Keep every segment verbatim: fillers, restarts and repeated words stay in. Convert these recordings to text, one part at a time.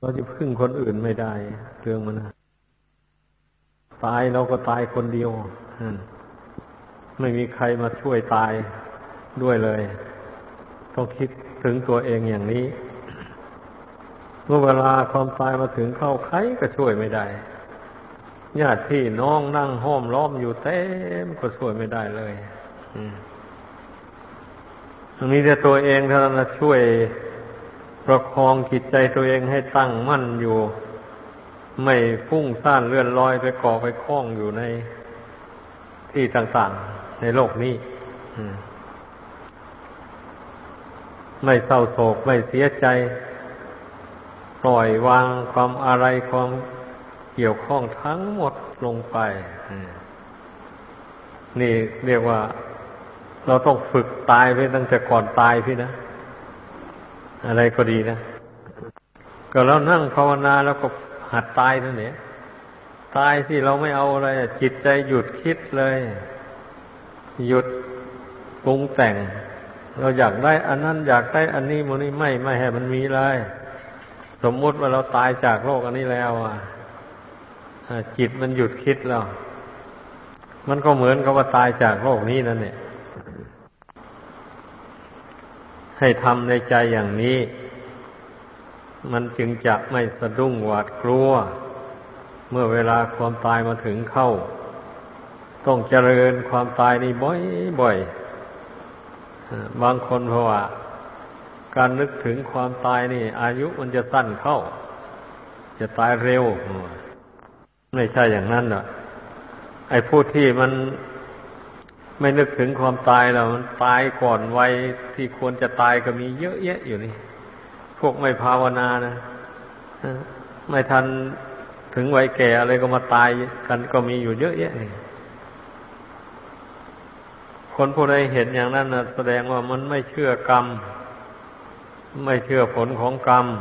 เราจะพึ่งคนอื่นไม่ได้เรื่องมันนะตายเราก็ตายคนเดียวไม่มีใครมาช่วยตายด้วยเลยต้องคิดถึงตัวเองอย่างนี้เมื่อเวลาความตายมาถึงเข้าใครก็ช่วยไม่ได้ญาติพี่น้องนั่งห้อมล้อมอยู่เต็มก็ช่วยไม่ได้เลยมีแต่ตัวเองเท่านั้นช่วยประคองจิตใจตัวเองให้ตั้งมั่นอยู่ไม่ฟุ้งซ่านเลื่อนลอยไปเกาะไปคล้องอยู่ในที่ต่างๆในโลกนี้ไม่เศร้าโศกไม่เสียใจปล่อยวางความอะไรความเกี่ยวข้องทั้งหมดลงไปนี่เรียกว่าเราต้องฝึกตายไปตั้งแต่ก่อนตายพี่นะอะไรก็ดีนะก็เรานั่งภาวนาแล้วก็หัดตายนั่นเนี่ยตายสิเราไม่เอาอะไรจิตใจหยุดคิดเลยหยุดปรุงแต่งเราอยากได้อันนั้นอยากได้อันนี้มันนี่ไม่ไม่ให้มันมีเลยสมมุติว่าเราตายจากโลกอันนี้แล้วอ่ะจิตมันหยุดคิดแล้วมันก็เหมือนกับว่าตายจากโลกนี้นั่นเนี่ยให้ทำในใจอย่างนี้มันจึงจะไม่สะดุ้งหวาดกลัวเมื่อเวลาความตายมาถึงเข้าต้องเจริญความตายนี่บ่อยๆบางคนเพราะว่าการนึกถึงความตายนี่อายุมันจะสั้นเข้าจะตายเร็วไม่ใช่อย่างนั้นหรอกไอ้ผู้ที่มันไม่นึกถึงความตายแล้วมันตายก่อนวัยที่ควรจะตายก็มีเยอะแยะอยู่นี่พวกไม่ภาวนานะไม่ทันถึงวัยแก่อะไรก็มาตายกันก็มีอยู่เยอะแยะนี่คนผู้ใดเห็นอย่างนั้นนะแสดงว่ามันไม่เชื่อกรรมไม่เชื่อผลของกรรม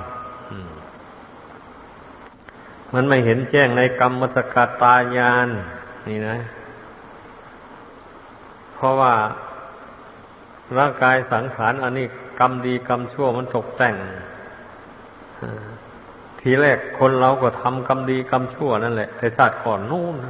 มันไม่เห็นแจ้งในกรรมสกตาญาณนี่นะเพราะว่าร่างกายสังขารอันนี้กรรมดีกรรมชั่วมันตกแต่งทีแรกคนเราก็ทำกรรมดีกรรมชั่วนั่นแหละแต่ชาติก่อนนู่น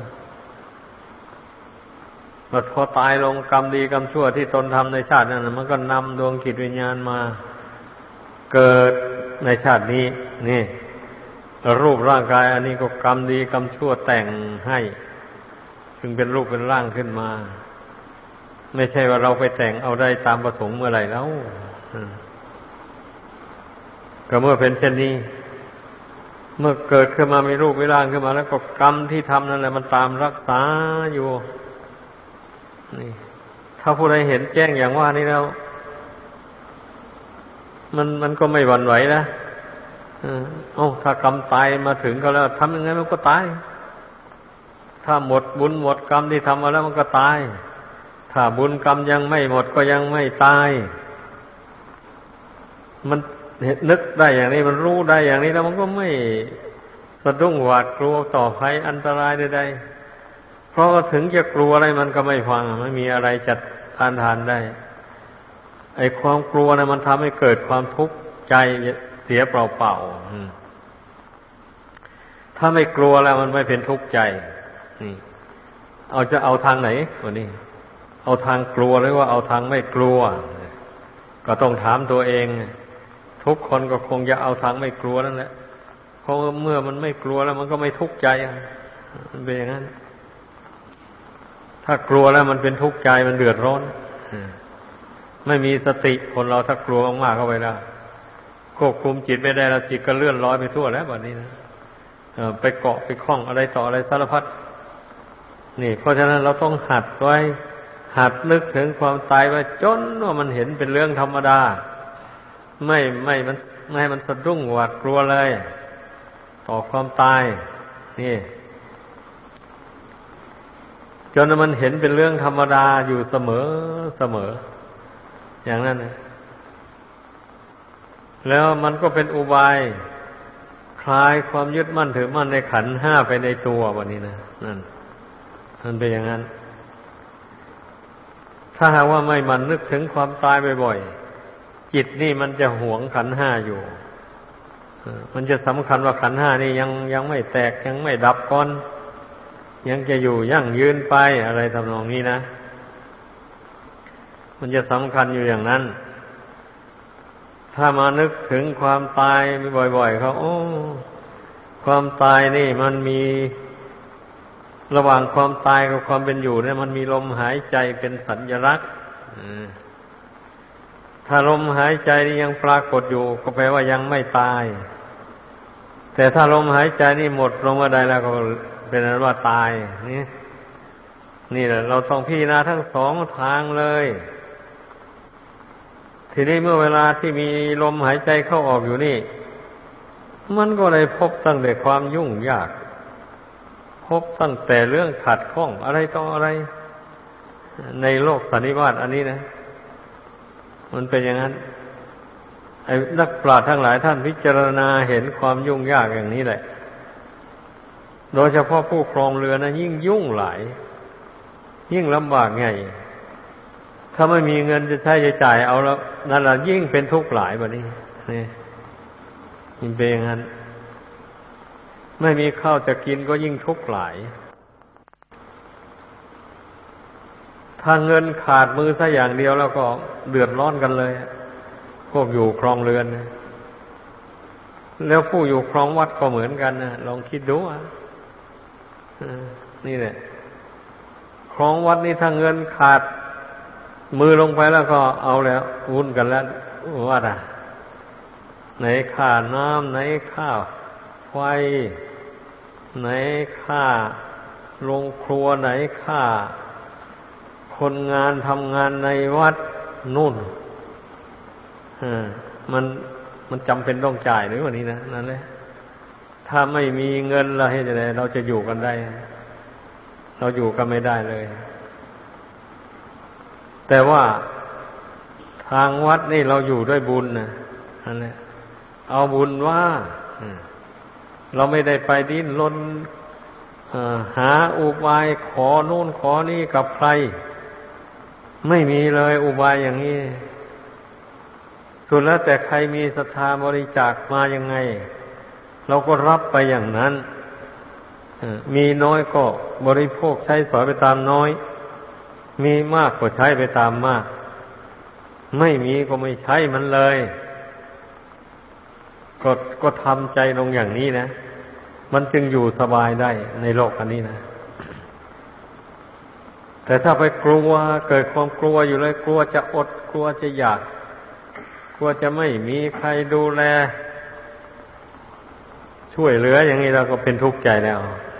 พอตายลงกรรมดีกรรมชั่วที่ตนทำในชาตินั้นมันก็นำดวงจิตวิญญาณมาเกิดในชาตินี้นี่รูปร่างกายอันนี้ก็กรรมดีกรรมชั่วแต่งให้จึงเป็นรูปเป็นร่างขึ้นมาไม่ใช่ว่าเราไปแต่งเอาได้ตามประสงค์เมื่อไหร่แล้วก็เมื่อเป็นเช่นนี้เมื่อเกิดขึ้นมามีรูปมีร่างขึ้นมาแล้วก็กรรมที่ทำนั่นแหละมันตามรักษาอยู่นี่ถ้าผู้ใดเห็นแจ้งอย่างว่านี้แล้วมันมันก็ไม่หวั่นไหวนะเออเอ้าถ้ากรรมตายมาถึงก็แล้วทำยังไงมันก็ตายถ้าหมดบุญหมดกรรมที่ทำมาแล้วมันก็ตายถ้าบุญกรรมยังไม่หมดก็ยังไม่ตายมันนึกได้อย่างนี้มันรู้ได้อย่างนี้แล้วมันก็ไม่สะดุ้งหวาดกลัวต่อภัยอันตรายใดๆเพราะถึงจะกลัวอะไรมันก็ไม่ฟังไม่มีอะไรจัดต้านทานได้ไอ้ความกลัวนะมันทำให้เกิดความทุกข์ใจเสียเปล่าๆถ้าไม่กลัวแล้วมันไม่เป็นทุกข์ใจนี่เอาจะเอาทางไหนวันนี้เอาทางกลัวหรือว่าเอาทางไม่กลัวก็ต้องถามตัวเองทุกคนก็คงจะเอาทางไม่กลัวนั่นแหละเพราะเมื่อมันไม่กลัวแล้วมันก็ไม่ทุกข์ใจมันเป็นอย่างนั้นถ้ากลัวแล้วมันเป็นทุกข์ใจมันเดือดร้อนไม่มีสติคนเราถ้ากลัวมากๆเข้าไปแล้วควบคุมจิตไม่ได้แล้วจิตก็เลื่อนลอยไปทั่วแล้วแบบนี้นะไปเกาะไปคล้องอะไรต่ออะไรสารพัดนี่เพราะฉะนั้นเราต้องหัดไว้หัดนึกถึงความตายไว้จนว่ามันเห็นเป็นเรื่องธรรมดาไม่ไม่มันไม่ให้มันสะดุ้งหวาดกลัวเลยต่อความตายนี่จนมันเห็นเป็นเรื่องธรรมดาอยู่เสมอเสมออย่างนั้นนะแล้วมันก็เป็นอุบายคลายความยึดมั่นถือมั่นในขันธ์ห้าไปในตัววันนี้นะนั่นมันเป็นอย่างนั้นถ้าหากว่าไม่มันนึกถึงความตายบ่อยๆจิตนี่มันจะหวงขันธ์ห้าอยู่มันจะสำคัญว่าขันธ์ห้านี่ยังยังไม่แตกยังไม่ดับก่อนยังจะอยู่ยั่งยืนไปอะไรทำนองนี้นะมันจะสำคัญอยู่อย่างนั้นถ้ามานึกถึงความตายบ่อยๆเขาโอ้ความตายนี่มันมีระหว่างความตายกับความเป็นอยู่เนี่ยมันมีลมหายใจเป็นสัญลักษณ์ถ้าลมหายใจนี่ยังปรากฏอยู่ก็แปลว่ายังไม่ตายแต่ถ้าลมหายใจนี่หมดลงมาได้แล้วก็เป็นนั้นว่าตายนี่นี่แหละเราต้องพิจารณาทั้งสองทางเลยทีนี้เมื่อเวลาที่มีลมหายใจเข้าออกอยู่นี่มันก็เลยพบตั้งแต่ความยุ่งยากพบตั้งแต่เรื่องขัดข้องอะไรต่ออะไรในโลกสันนิวาตอันนี้นะมันเป็นอย่างนั้นไอ้นักปราชญ์ทั้งหลายท่านพิจารณาเห็นความยุ่งยากอย่างนี้แหละโดยเฉพาะผู้ครองเรือนะยิ่งยุ่งหลายยิ่งลำบากไงถ้าไม่มีเงินจะใช้จะจ่ายเอาแล้วนั่นแหละยิ่งเป็นทุกข์หลายแบบนี้นี่มันเป็นอย่างนั้นไม่มีข้าวจะกินก็ยิ่งทุกข์หลายถ้าเงินขาดมือซะอย่างเดียวแล้วก็เดือดร้อนกันเลยพวกอยู่ครองเรือนนะแล้วผู้อยู่ครองวัดก็เหมือนกันนะลองคิดดูอ่ะนี่แหละครองวัดนี่ถ้าเงินขาดมือลงไปแล้วก็เอาแล้ววุ่นกันแล้วว่าอ่ะไหนค่าน้ำไหนค่าไฟไหนค่าโรงครัวไหนค่าคนงานทำงานในวัดนู่นมันมันจำเป็นต้องจ่ายหรือวันนี้นะนั่นแหละถ้าไม่มีเงินเราให้จะไงเราจะอยู่กันได้เราอยู่กันไม่ได้เลยแต่ว่าทางวัดนี่เราอยู่ด้วยบุญนะนั่นแหละเอาบุญว่าเราไม่ได้ไปดิ้นรนหาอุบายขอโน่นขอนี่กับใครไม่มีเลยอุบายอย่างนี้สุดแล้วแต่ใครมีศรัทธาบริจาคมายังไงเราก็รับไปอย่างนั้นมีน้อยก็บริโภคใช้สอยไปตามน้อยมีมากก็ใช้ไปตามมากไม่มีก็ไม่ใช้มันเลยก็ก็ทำใจลงอย่างนี้นะมันจึงอยู่สบายได้ในโลกอันนี้นะแต่ถ้าไปกลัวเกิดความกลัวอยู่เลยกลัวจะอดกลัวจะอยากกลัวจะไม่มีใครดูแลช่วยเหลืออย่างนี้เราก็เป็นทุกข์ใจแล้ว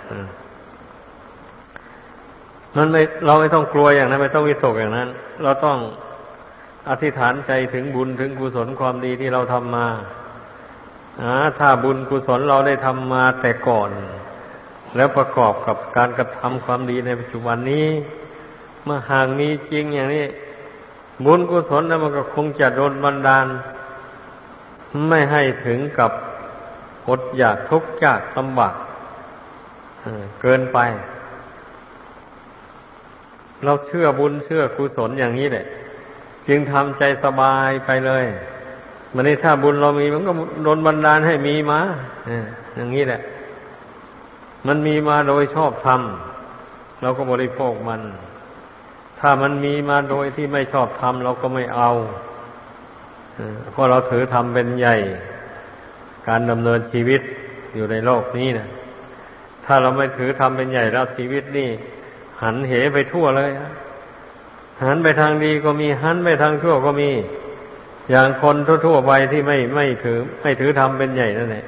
มันไม่เราไม่ต้องกลัวอย่างนั้นไม่ต้องวิตกอย่างนั้นเราต้องอธิษฐานใจถึงบุญถึงกุศลความดีที่เราทำมาถ้าบุญกุศลเราได้ทำมาแต่ก่อนแล้วประกอบกับการกระทำความดีในปัจจุบันนี้เมื่อหากมีจริงอย่างนี้บุญกุศลนั้นมันก็คงจะโดนบันดาลไม่ให้ถึงกับอดอยากทุกข์ยากลำบากเกินไปเราเชื่อบุญเชื่อกุศลอย่างนี้แหละจึงทำใจสบายไปเลยมันนี่ถ้าบุญเรามีมันก็โดนบันดาลให้มีมาอย่างนี้แหละมันมีมาโดยชอบธรรมเราก็บริโภคมันถ้ามันมีมาโดยที่ไม่ชอบธรรมเราก็ไม่เอาเพราะเราถือธรรมเป็นใหญ่การดำเนินชีวิตอยู่ในโลกนี้นะถ้าเราไม่ถือธรรมเป็นใหญ่แล้วชีวิตนี่หันเหไปทั่วเลยหันไปทางดีก็มีหันไปทางชั่วก็มีอย่างคนทั่วๆไปที่ไม่ไม่ถือไม่ถือธรรมเป็นใหญ่นั่นแหละ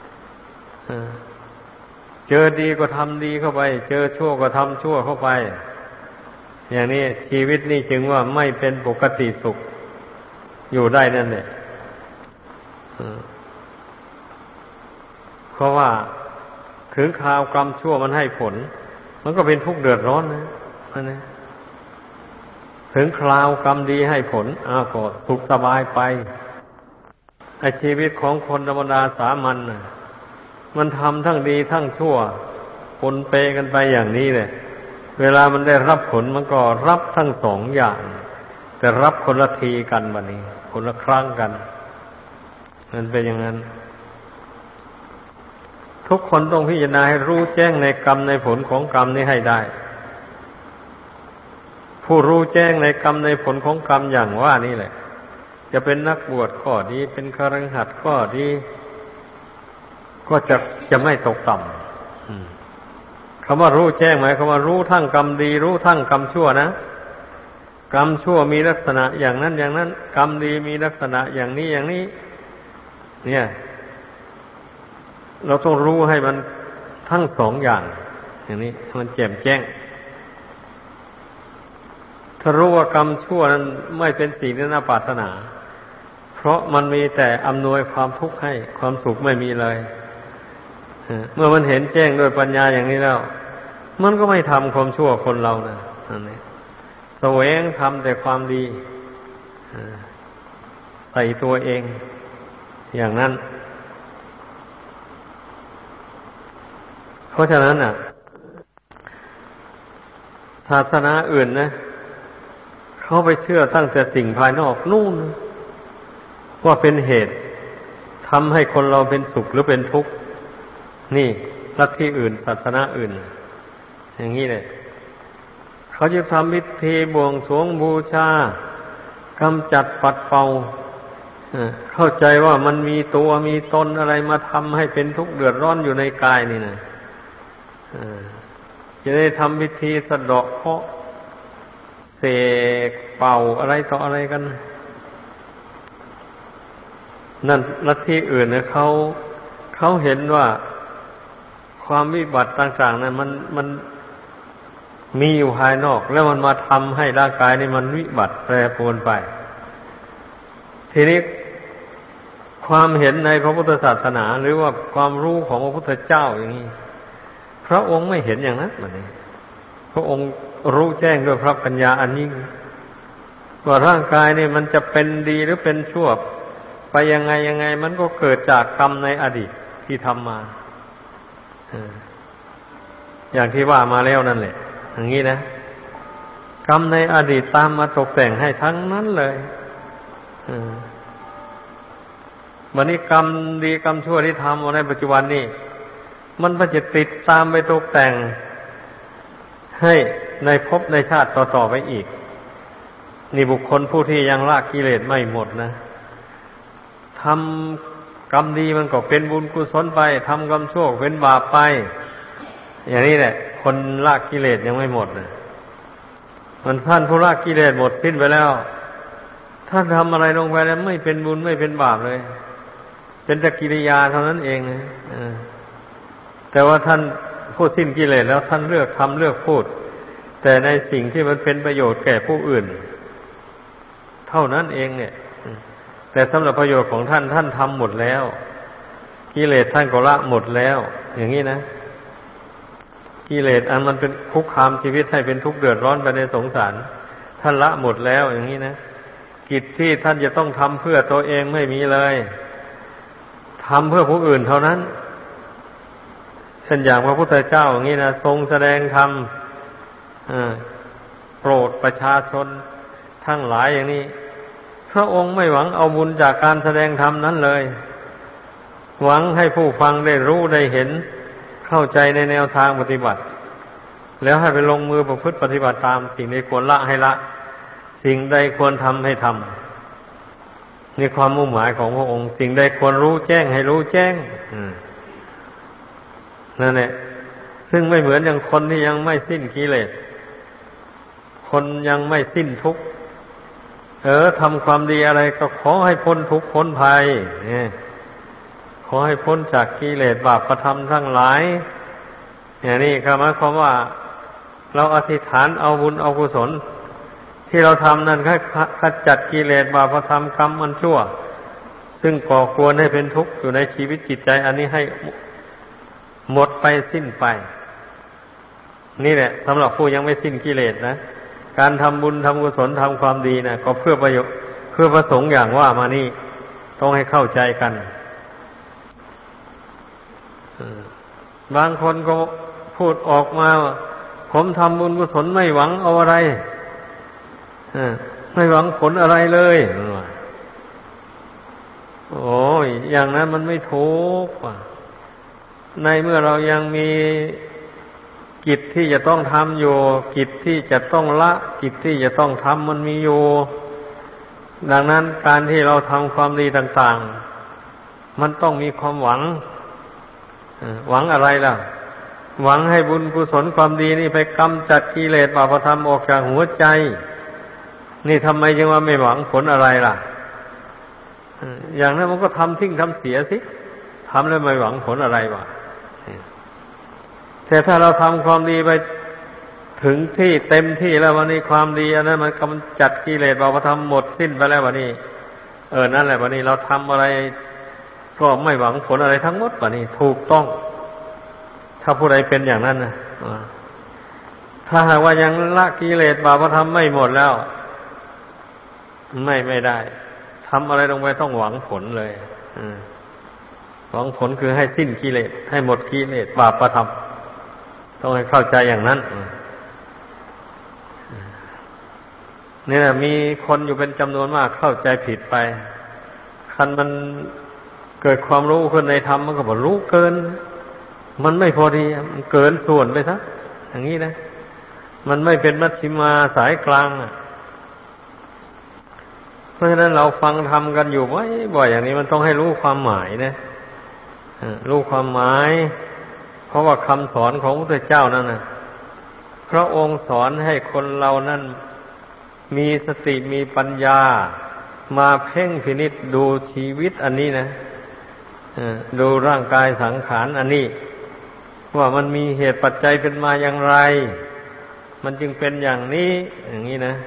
เจอดีก็ทำดีเข้าไปเจอชั่วก็ทำชั่วเข้าไปอย่างนี้ชีวิตนี่จึงว่าไม่เป็นปกติสุขอยู่ได้นั่นแหละเพราะว่าถึงคราวกรรมชั่วมันให้ผลมันก็เป็นทุกข์เดือดร้อนนะนั่นนะถึงคราวกรรมดีให้ผลอ้าวก็สุขสบายไปไอ้ชีวิตของคนธรรมดาสามัญน่ะมันทำทั้งดีทั้งชั่วปนเปกันไปอย่างนี้เลยเวลามันได้รับผลมันก็รับทั้งสองอย่างแต่รับคนละทีกันบัดนี้คนละครั้งกันมันเป็นอย่างนั้นทุกคนต้องพิจารณาให้รู้แจ้งในกรรมในผลของกรรมนี้ให้ได้ผู้รู้แจ้งในกรรมในผลของกรรมอย่างว่านี่แหละจะเป็นนักบวชก็ดีเป็นคฤหัสถ์ก็ดีก็จะจะไม่ตกต่ำคำว่ารู้แจ้งหมายคำว่ารู้ทั้งกรรมดีรู้ทั้งกรรมชั่วนะกรรมชั่วมีลักษณะอย่างนั้นอย่างนั้นกรรมดีมีลักษณะอย่างนี้อย่างนี้เนี่ยเราต้องรู้ให้มันทั้งสองอย่างอย่างนี้มันแจ่มแจ้งถ้ารู้ว่ากรรมชั่วนั้นไม่เป็นสิ่งที่น่าปรารถนาเพราะมันมีแต่อำนวยความทุกข์ให้ความสุขไม่มีเลยเมื่อมันเห็นแจ้งด้วยปัญญาอย่างนี้แล้วมันก็ไม่ทำความชั่วคนเรานะนั่นเองแสวงทำแต่ความดีใส่ตัวเองอย่างนั้นเพราะฉะนั้นอ่ะศาสนาอื่นนะเขาไปเชื่อตั้งแต่สิ่งภายนอกนู่นว่าเป็นเหตุทำให้คนเราเป็นสุขหรือเป็นทุกข์นี่ลัทธิอื่นศาสนาอื่นอย่างนี้เลยเขาจะทำพิธีบวงสรวงบูชากำจัดปัดเป่าเข้าใจว่ามันมีตัวมีตนอะไรมาทำให้เป็นทุกข์เดือดร้อนอยู่ในกายนี่นะจะได้ทำพิธีสะเดาะเคราะห์เสกเป่าอะไรต่ออะไรกันนั่นลัทธิอื่นเนี่ยเขาเขาเห็นว่าความวิบัติต่างๆนั้นมันมันมีอยู่ภายนอกแล้วมันมาทำให้ร่างกายนี่มันวิบัติแปรปรวนไปทีนี้ความเห็นในพระพุทธศาสนาหรือว่าความรู้ของพระพุทธเจ้าอย่างนี้พระองค์ไม่เห็นอย่างนั้นแบบนี้พระองค์รู้แจ้งด้วยพระปัญญาอันยิ่งว่าร่างกายนี่มันจะเป็นดีหรือเป็นชั่วไปยังไงยังไงมันก็เกิดจากกรรมในอดีตที่ทำมาอย่างที่ว่ามาแล้วนั่นแหละอย่างนี้นะกรรมในอดีตตามมาตกแต่งให้ทั้งนั้นเลยวันนี้กรรมดีกรรมชั่วที่ทำในปัจจุบันนี่มันก็จะติดตามไปตกแต่งให้ในภพในชาติต่อๆไปอีกนี่บุคคลผู้ที่ยังละกิเลสไม่หมดนะทำกรรมดีมันก็เป็นบุญกุศลไปทำกรรมชั่วเป็นบาปไปอย่างนี้แหละคนละกิเลสยังไม่หมดนะมันท่านผู้ละกิเลสหมดสิ้นไปแล้วท่านทำอะไรลงไปแล้วไม่เป็นบุญไม่เป็นบาปเลยเป็นแต่กิริยาเท่านั้นเองนะแต่ว่าท่านผู้สิ้นกิเลสแล้วท่านเลือกทำเลือกพูดแต่ในสิ่งที่มันเป็นประโยชน์แก่ผู้อื่นเท่านั้นเองเนี่ยแต่สำหรับประโยชน์ของท่านท่านทำหมดแล้วกิเลสท่านก็ละหมดแล้วอย่างนี้นะกิเลสอันมันเป็นคุกคามชีวิตให้เป็นทุกข์เดือดร้อนไปในสงสารท่านละหมดแล้วอย่างนี้นะกิจที่ท่านจะต้องทำเพื่อตัวเองไม่มีเลยทำเพื่อผู้อื่นเท่านั้นเช่นอย่างพระพุทธเจ้าอย่างนี้นะทรงแสดงธรรมโปรดประชาชนทั้งหลายอย่างนี้พระองค์ไม่หวังเอาบุญจากการแสดงธรรมนั้นเลยหวังให้ผู้ฟังได้รู้ได้เห็นเข้าใจในแนวทางปฏิบัติแล้วให้ไปลงมือประพฤติปฏิบัติตามสิ่งใดควรละให้ละสิ่งใดควรทำให้ทำนี่ความมุ่งหมายของพระองค์สิ่งใดควรรู้แจ้งให้รู้แจ้งนั่นแหละซึ่งไม่เหมือนอย่างคนที่ยังไม่สิ้นกิเลสคนยังไม่สิ้นทุกข์เออทำความดีอะไรก็ขอให้พ้นทุกข์พ้นภัยเนี่ยขอให้พ้นจากกิเลสบาปธรรมทั้งหลายอย่างนี้ก็หมายความว่าเราอธิษฐานเอาบุญเอากุศลที่เราทำนั้นให้ขจัดกิเลสบาปธรรมกรรมมันชั่วซึ่งก่อกวนให้เป็นทุกข์อยู่ในชีวิตจิตใจอันนี้ให้หมดไปสิ้นไปนี่แหละสำหรับผู้ยังไม่สิ้นกิเลสนะการทำบุญทำกุศลทำความดีนะก็เพื่อประโยชน์เพื่อประสงค์อย่างว่ามานี่ต้องให้เข้าใจกันบางคนก็พูดออกมาว่าผมทำบุญกุศลไม่หวังเอาอะไรไม่หวังผลอะไรเลยโอ้ยอย่างนั้นมันไม่ถูกในเมื่อเรายังมีกิจที่จะต้องทำอยู่กิจที่จะต้องละกิจที่จะต้องทำมันมีอยู่ดังนั้นการที่เราทำความดีต่างๆมันต้องมีความหวังหวังอะไรล่ะหวังให้บุญกุศลความดีนี่ไปกำจัดกิเลสบาปธรรมออกจากหัวใจนี่ทำไมจึงว่าไม่หวังผลอะไรล่ะอย่างนั้นมันก็ทำทิ้งทำเสียสิทำแล้วไม่หวังผลอะไรวะแต่ถ้าเราทำความดีไปถึงที่เต็มที่แล้ววันนี้ความดีอันนั้นมันกำจัดกิเลสบาปธรรมหมดสิ้นไปแล้ววันนี้เออนั่นแหละวันนี้เราทำอะไรก็ไม่หวังผลอะไรทั้งหมดวันนี้ถูกต้องถ้าผู้ใดเป็นอย่างนั้นนะถ้าหากว่ายังละกิเลสบาปธรรมไม่หมดแล้วไม่ไม่ได้ทำอะไรลงไปต้องหวังผลเลยหวังผลคือให้สิ้นกิเลสให้หมดกิเลสบาปธรรมต้องให้เข้าใจอย่างนั้นนี่แหละมีคนอยู่เป็นจำนวนมากเข้าใจผิดไปคันมันเกิดความรู้ขึ้นในธรรมมันก็บอกรู้เกินมันไม่พอดีมันเกินส่วนไปซะอย่างนี้นะมันไม่เป็นมัชฌิมาสายกลางอ่ะเพราะฉะนั้นเราฟังธรรมกันอยู่บ่อยๆอย่างนี้มันต้องให้รู้ความหมายนะรู้ความหมายเพราะว่าคำสอนของพระพุทธเจ้านั่นนะพระองค์สอนให้คนเรานั่นมีสติมีปัญญามาเพ่งพินิจดูชีวิตอันนี้นะดูร่างกายสังขารอันนี้ว่ามันมีเหตุปัจจัยเป็นมาอย่างไรมันจึงเป็นอย่างนี้อย่างนี้นะ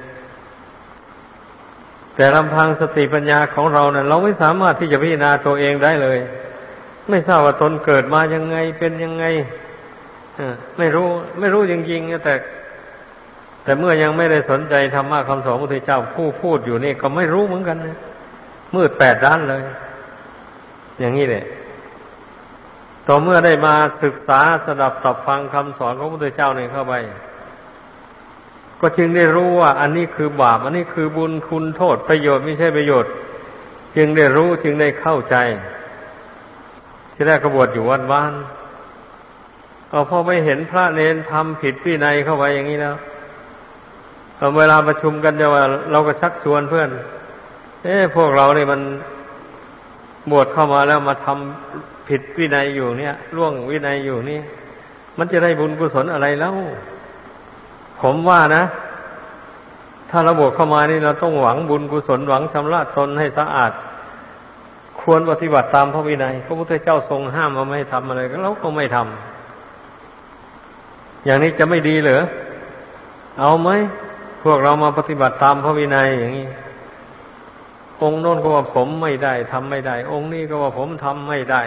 แต่ลำพังสติปัญญาของเราเนี่ยเราไม่สามารถที่จะพิจารณาตัวเองได้เลยไม่ทราบว่าตนเกิดมายังไงเป็นยังไงไม่รู้ไม่รู้จริงๆแต่แต่เมื่อยังไม่ได้สนใจธรรมะคำสอนพระพุทธเจ้าผู้พูดอยู่นี่ก็ไม่รู้เหมือนกันนะมืดแปดด้านเลยอย่างนี้แหละต่อเมื่อได้มาศึกษาสดับตับฟังคำสอนของพระพุทธเจ้านี่เข้าไปก็จึงได้รู้ว่าอันนี้คือบาปอันนี้คือบุญคุณโทษประโยชน์ไม่ใช่ประโยชน์จึงได้รู้จึงได้เข้าใจที่แรกก็บวชอยู่วัดบ้านเอาพอไม่เห็นพระเนรทำผิดวินัยเข้าไปอย่างนี้แล้วเวลาประชุมกันจะว่าเราก็ชักชวนเพื่อนเอ๊ะพวกเราเนี่ยมันบวชเข้ามาแล้วมาทำผิดวินัยอยู่เนี่ยล่วงวินัยอยู่นี่มันจะได้บุญกุศลอะไรแล้วผมว่านะถ้าเราบวชเข้ามานี่เราต้องหวังบุญกุศลหวังชำระตนให้สะอาดควรปฏิบัติตามพระวินัยพระพุทธเจ้าทรงห้ามมาไม่ให้ทำอะไรก็เราก็ไม่ทำอย่างนี้จะไม่ดีเหรอเอาไหมพวกเรามาปฏิบัติตามพระวินัยอย่างนี้องค์โน้นก็ว่าผมไม่ได้ทำไม่ได้องค์นี้ก็ว่าผมทำไม่ได้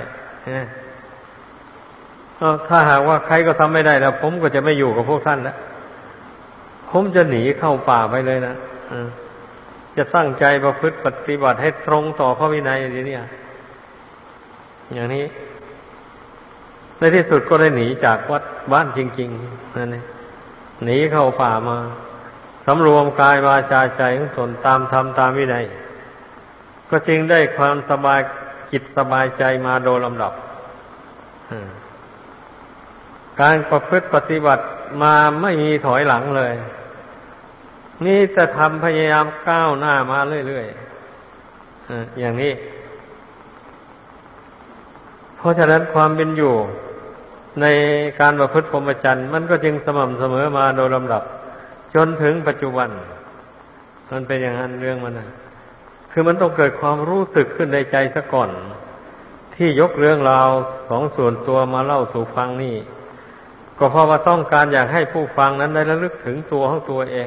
ถ้าหากว่าใครก็ทำไม่ได้แล้วผมก็จะไม่อยู่กับพวกท่านแล้วผมจะหนีเข้าป่าไปเลยนะจะตั้งใจประพฤติปฏิบัติให้ตรงต่อพระวินัยทีนี้อย่างนี้ในที่สุดก็ได้หนีจากวัดบ้านจริงๆนั่นเองหนีเข้าป่ามาสำรวมกายวาจาใจของตนตามธรรมตามวินัยก็จึงได้ความสบายจิตสบายใจมาโดยลำดับการประพฤติปฏิบัติมาไม่มีถอยหลังเลยนี่จะทำพยายามก้าวหน้ามาเรื่อยๆอย่างนี้เพราะฉะนั้นความเป็นอยู่ในการประพฤติพรหมจรรย์มันก็จึงสม่ำเสมอมาโดยลำดับจนถึงปัจจุบันมันเป็นอย่างนั้นเรื่องมันนะคือมันต้องเกิดความรู้สึกขึ้นในใจซะก่อนที่ยกเรื่องราวสองส่วนตัวมาเล่าสู่ฟังนี่ก็เพราะว่าต้องการอยากให้ผู้ฟังนั้นได้ระลึกถึงตัวของตัวเอง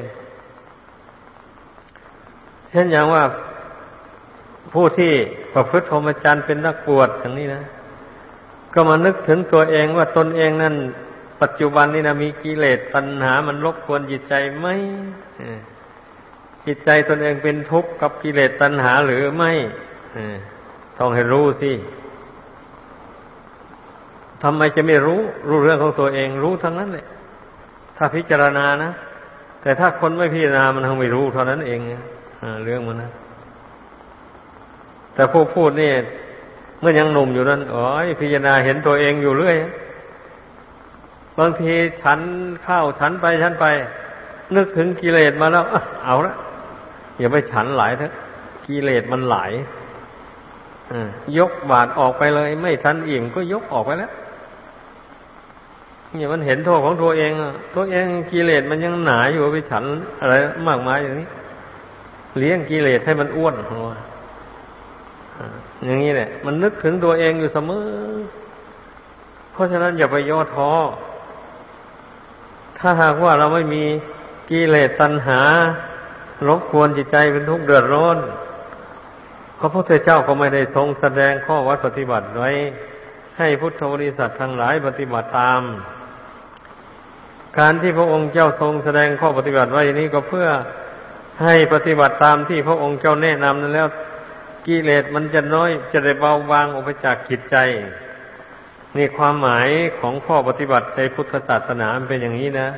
เช่นอย่างว่าผู้ที่ประพฤติพรหมจรรย์เป็นนักบวชอย่างนี้นะก็มานึกถึงตัวเองว่าตนเองนั้นปัจจุบันนี้นะมีกิเลสตัณหามันรบกวนจิตใจไหมจิตใจตนเองเป็นทุกข์กับกิเลสตัณหาหรือไม่ต้องให้รู้สิทำไมจะไม่รู้รู้เรื่องของตัวเองรู้ทั้งนั้นแหละถ้าพิจารณานะแต่ถ้าคนไม่พิจารณามันคงไม่รู้เท่านั้นเองเรื่องมันนะแต่ผู้พูดนี่เมื่อยังหนุ่มอยู่นั้นอ๋อยพิจารณาเห็นตัวเองอยู่เรื่อยบางทีฉันข้าวฉันไปฉันไปนึกถึงกิเลสมาแล้วเอาละอย่าไปฉันหลายเถอะกิเลสมันหลายยกบาตรออกไปเลยไม่ทันอิ่มก็ยกออกไปแล้วเนี่ยมันเห็นโทษของตัวเองตัวเองกิเลสมันยังหนาอยู่ไปฉันอะไรมากมายอย่างนี้เลี้ยงกิเลสให้มันอ้วนอย่างนี้แหละมันนึกถึงตัวเองอยู่เสมอเพราะฉะนั้นอย่าไปย่อท้อถ้าหากว่าเราไม่มีกิเลสตัณหารบกวนจิตใจเป็นทุกข์เดือดร้อนพระพุทธเจ้าก็ไม่ได้ทรงแสดงข้อวัดปฏิบัติไว้ให้พุทธบริษัททั้งหลายปฏิบัติตามการที่พระองค์เจ้าทรงแสดงข้อปฏิบัติไว้นี้ก็เพื่อให้ปฏิบัติตามที่พระองค์เจ้าแนะนำนั้นแล้วกิเลสมันจะน้อยจะได้เบาบางออกไปจากจิตใจนี่ความหมายของข้อปฏิบัติในพุทธศาสนามันเป็นอย่างนี้นะ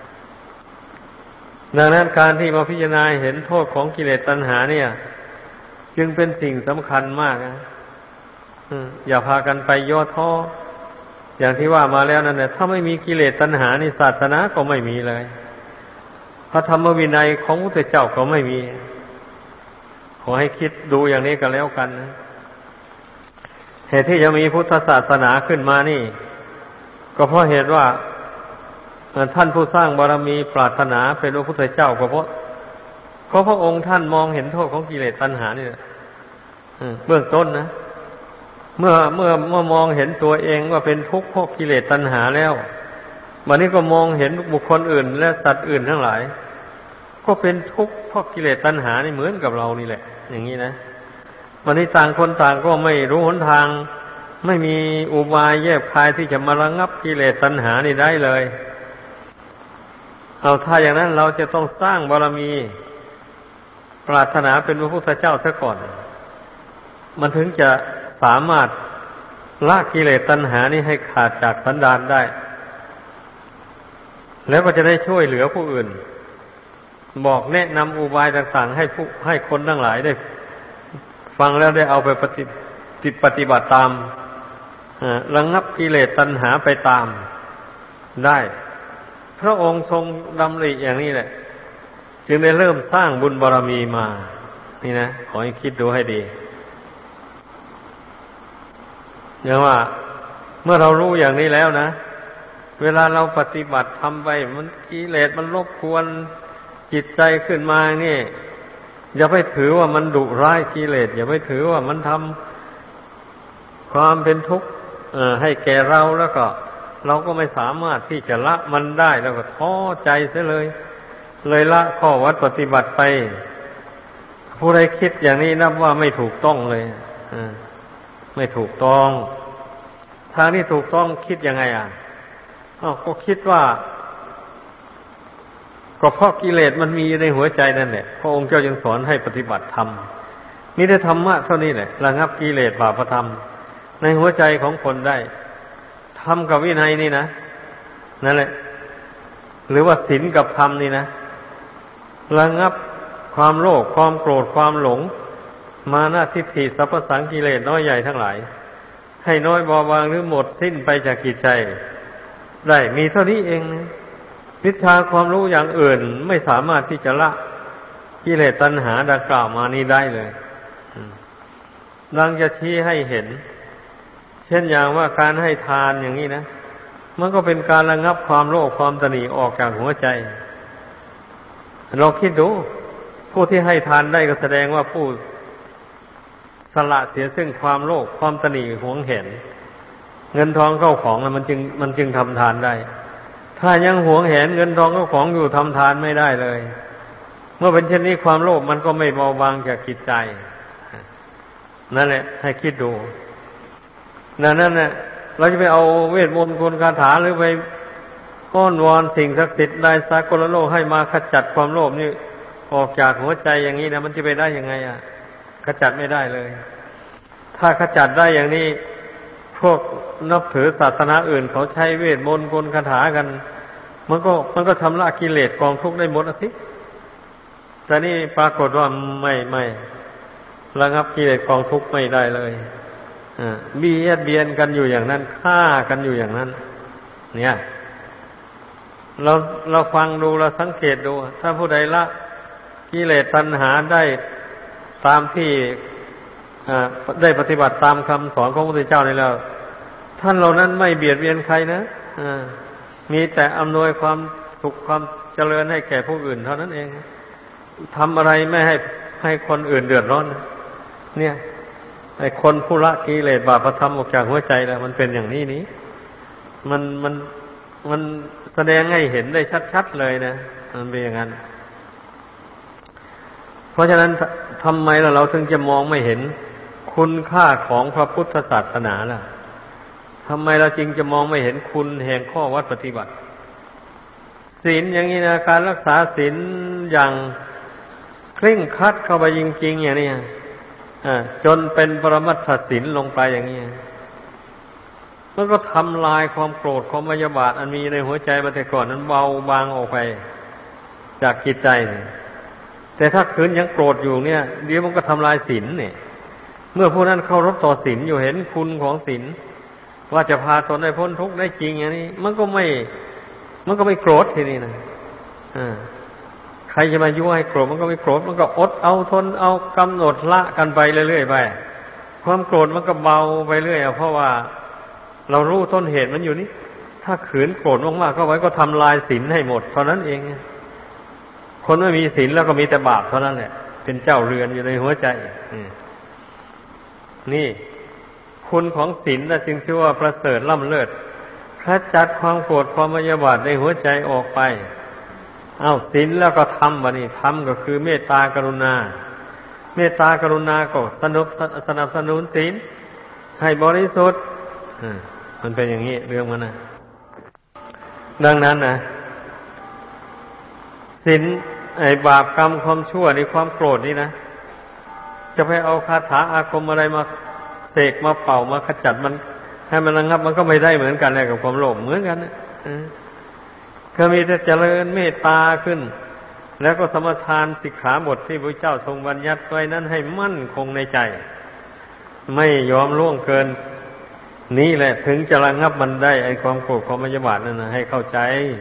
ดังนั้นการที่มาพิจารณาเห็นโทษของกิเลสตัณหาเนี่ยจึงเป็นสิ่งสำคัญมากนะอย่าพากันไปย่อท้ออย่างที่ว่ามาแล้วนั่นแหละถ้าไม่มีกิเลสตัณหานี่ศาสนาก็ไม่มีเลยพระธรรมวินัยของพระพุทธเจ้าก็ไม่มีขอให้คิดดูอย่างนี้กันแล้วกันนะเหตุที่จะมีพุทธศาสนาขึ้นมานี่ก็เพราะเหตุว่าท่านผู้สร้างบารมีปรารถนาเป็นพระพุทธเจ้าก็เพราะเพราะพระองค์ท่านมองเห็นโทษของกิเลสตัณหานี่เบื้องต้นนะเมื่อเมื่อเมื่อมองเห็นตัวเองว่าเป็นทุกข์เพราะกิเลสตัณหาแล้ววันนี้ก็มองเห็นบุคคลอื่นและสัตว์อื่นทั้งหลายก็เป็นทุกข์เพราะกิเลสตัณหานี่เหมือนกับเรานี่แหละอย่างนี้นะวันนี้ต่างคนต่างก็ไม่รู้หนทางไม่มีอุบายแยบคายที่จะมาระงับกิเลสตัณหานี่ได้เลยเอาถ้าอย่างนั้นเราจะต้องสร้างบารมีปรารถนาเป็นพระพุทธเจ้าซะก่อนมันถึงจะสามารถละกิเลสตัณหานี้ให้ขาดจากสันดานได้แล้วก็จะได้ช่วยเหลือผู้อื่นบอกแนะนำอุบายต่างๆให้ผู้ให้คนทั้งหลายได้ฟังแล้วได้เอาไปปฏิติปฏิบัติตามระงับกิเลสตัณหาไปตามได้พระองค์ทรงดำริอย่างนี้แหละจึงได้เริ่มสร้างบุญบารมีมานี่นะขอให้คิดดูให้ดีอย่างว่าเมื่อเรารู้อย่างนี้แล้วนะเวลาเราปฏิบัติทำไปมันกิเลสมันรบกวนจิตใจขึ้นมานี่อย่าไปถือว่ามันดุร้ายกิเลสอย่าไปถือว่ามันทำความเป็นทุกข์ให้แก่เราแล้วก็เราก็ไม่สามารถที่จะละมันได้แล้วก็ท้อใจเสียเลยเลยละข้อวัดปฏิบัติไปผู้ใดคิดอย่างนี้นับว่าไม่ถูกต้องเลยไม่ถูกต้องทางที่ถูกต้องคิดยังไงอ่ะอ้าวก็คิดว่าก็เพราะกิเลสมันมีในหัวใจนั่นแหละพระองค์เจ้ายังสอนให้ปฏิบัติธรรมมีแต่ธรรมะเท่านี้แหละระงับกิเลสบาปธรรมในหัวใจของคนได้ธรรมกับวินัยนี่นะนั่นแหละหรือว่าศีลกับธรรมนี่นะระงับความโลภความโกรธความหลงมานะทิฏฐิสัพพสังกิเลสน้อยใหญ่ทั้งหลายให้น้อยเบาบางหรือหมดสิ้นไปจากจิตใจได้มีเท่านี้เองนะวิชาความรู้อย่างอื่นไม่สามารถที่จะละกิเลสตัณหาดังกล่าวมานี้ได้เลยดังจะชี้ให้เห็นเช่นอย่างว่าการให้ทานอย่างนี้นะมันก็เป็นการระงับความโลภความตณีออกจากหัวใจเราคิดดูผู้ที่ให้ทานได้ก็แสดงว่าผู้สละเสียซึ่งความโลภความตณีหวงเห็นเงินทองเข้าของมันจึงมันจึงทำทานได้ถ้ายังหวงแหนเงินทองเข้าของอยู่ทำทานไม่ได้เลยเมื่อเป็นเช่นนี้ความโลภมันก็ไม่เบาบางจากจิตใจนั่นแหละให้คิดดูดังนั้นเนี่ยเราจะไปเอาเวทมนต์กลคาถาหรือไปอ้อนวอนสิ่งศักดิ์สิทธิ์ใดสากลโลกให้มาขจัดความโลภนี่ออกจากหัวใจอย่างนี้นะมันจะไปได้ยังไงอ่ะขจัดไม่ได้เลยถ้าขจัดได้อย่างนี้พวกนับถือศาสนาอื่นเขาใช้เวทมนต์กลคาถากันมันก็มันก็ทำละกิเลสกองทุกข์ได้หมดอ่ะสิแต่นี่ปรากฏว่าไม่ไม่ระงับกิเลสกองทุกข์ไม่ได้เลยเบียดเบียนกันอยู่อย่างนั้นฆ่ากันอยู่อย่างนั้นเนี่ยเราเราฟังดูเราสังเกตดูถ้าผู้ใดละกิเลสตัณหาได้ตามที่ได้ปฏิบัติตามคำสอนของพระพุทธเจ้านี่แล้วท่านเหล่านั้นไม่เบียดเบียนใครนะมีแต่อำนวยความสุขความเจริญให้แก่ผู้อื่นเท่านั้นเองทำอะไรไม่ให้ให้คนอื่นเดือดร้อนเนี่ยไอ้คนผู้ละกิเลสบาปธรรมออกจากหัวใจแล้วมันเป็นอย่างนี้นี้มันมันมันแสดงให้เห็นได้ชัดๆเลยนะมันเป็นอย่างนั้นเพราะฉะนั้นทำไมล่ะเราถึงจะมองไม่เห็นคุณค่าของพระพุทธศาสนาล่ะทำไมเราจึงจะมองไม่เห็นคุณแห่งข้อวัดปฏิบัติศีลอย่างนี้นะการรักษาศีลอย่างเคร่งครัดเข้าไปจริงๆอย่างนี้จนเป็นปรมัตถศีลลงไปอย่างนี้มันก็ทำลายความโกรธความพยาบาทอันมีในหัวใจมาแต่ก่อนนั้นเบาบางออกไปจากจิตใจแต่ถ้าคืนยังโกรธอยู่เนี่ยเดี๋ยวมันก็ทำลายศีลเนี่ยเมื่อผู้นั้นเคารพต่อศีลอยู่เห็นคุณของศีลว่าจะพาตนได้พ้นทุกข์ได้จริงอย่างนี้มันก็ไม่มันก็ไม่โกรธทีนี้นะอ่าใครจะมายั่วให้โกรธมันก็ไม่โกรธมันก็อดเอาทนเอากำหนดละกันไปเรื่อยๆไปความโกรธมันก็เบาไปเรื่อยเพราะว่าเรารู้ต้นเหตุมันอยู่นี่ถ้าขืนโกรธมากๆเข้าไว้ก็ทำลายศีลให้หมดเท่านั้นเองคนไม่มีศีลแล้วก็มีแต่บาปเท่านั้นแหละเป็นเจ้าเรือนอยู่ในหัวใจนี่คุณของศีลน่ะจึงชื่อว่าประเสริฐล้ำเลิศขจัดความโกรธความพยาบาทในหัวใจออกไปเอ้าศีลแล้วก็ธรรมวะนี่ธรรมก็คือเมตตากรุณาเมตตากรุณาก็สนับสนับสนุนศีลให้บริสุทธิ์มันเป็นอย่างนี้เรื่องมันนะดังนั้นนะศีลไอ้บาปกรรมความชั่วในความโกรธนี่นะจะไปเอาคาถาอาคมอะไรมาเสกมาเป่ามาขจัดมันให้มันระงับมันก็ไม่ได้เหมือนกันเลยกับความโลภเหมือนกันนะก็มีแต่เจริญเมตตาขึ้นแล้วก็สมทานสิกขาบทที่พระเจ้าทรงบัญญัติไว้นั้นให้มั่นคงในใจไม่ยอมล่วงเกินนี่แหละถึงจะระงับมันได้ไอ้ความโกรธความพยาบาทนั่นนะให้เข้าใจ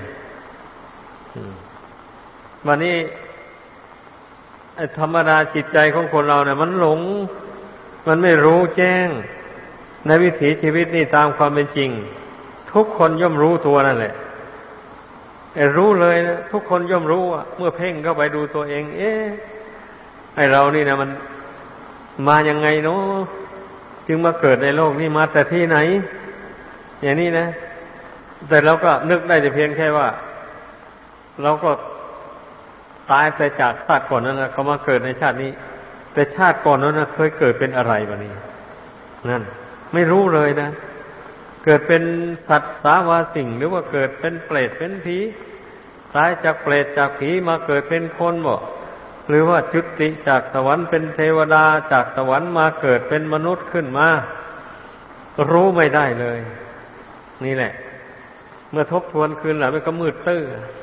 วันนี้ไอ้ธรรมดาจิตใจของคนเราเนี่ยมันหลงมันไม่รู้แจ้งในวิถีชีวิตนี่ตามความเป็นจริงทุกคนย่อมรู้ตัวนั่นแหละไอ้รู้เลยนะทุกคนย่อมรู้อ่ะเมื่อเพ่งเข้าไปดูตัวเองเอ๊ะไอ้เรานี่นะมันมายังไงเนาะจึงมาเกิดในโลกนี้มาแต่ที่ไหนอย่างนี้นะแต่เราก็นึกได้แต่เพียงแค่ว่าเราก็ตายไปจากชาติก่อนนั้นนะเขามาเกิดในชาตินี้แต่ชาติก่อนนั้นนะเคยเกิดเป็นอะไรวะนี่นั่นไม่รู้เลยนะเกิดเป็นสัตว์สาวาสิ่งหรือว่าเกิดเป็นเปรตเป็นผีตายจากเปรตจากผีมาเกิดเป็นคนบ่หรือว่าจุติจากสวรรค์เป็นเทวดาจากสวรรค์มาเกิดเป็นมนุษย์ขึ้นมารู้ไม่ได้เลยนี่แหละเมื่อทบทวนคืนหลังมันก็มืดตื้อ